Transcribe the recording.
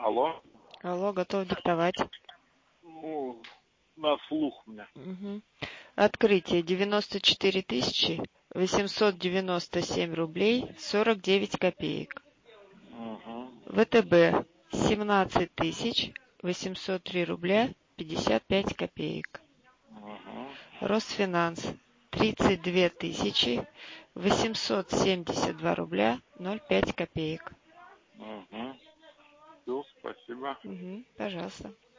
Алло. Алло, готов диктовать. Ну, на слух у меня. Угу. Открытие 94 897 рублей 49 копеек. Угу. ВТБ 17 803 рубля 55 копеек. Угу. Росфинанс 32 872 рубля 05 копеек. Угу. Все, спасибо. Пожалуйста.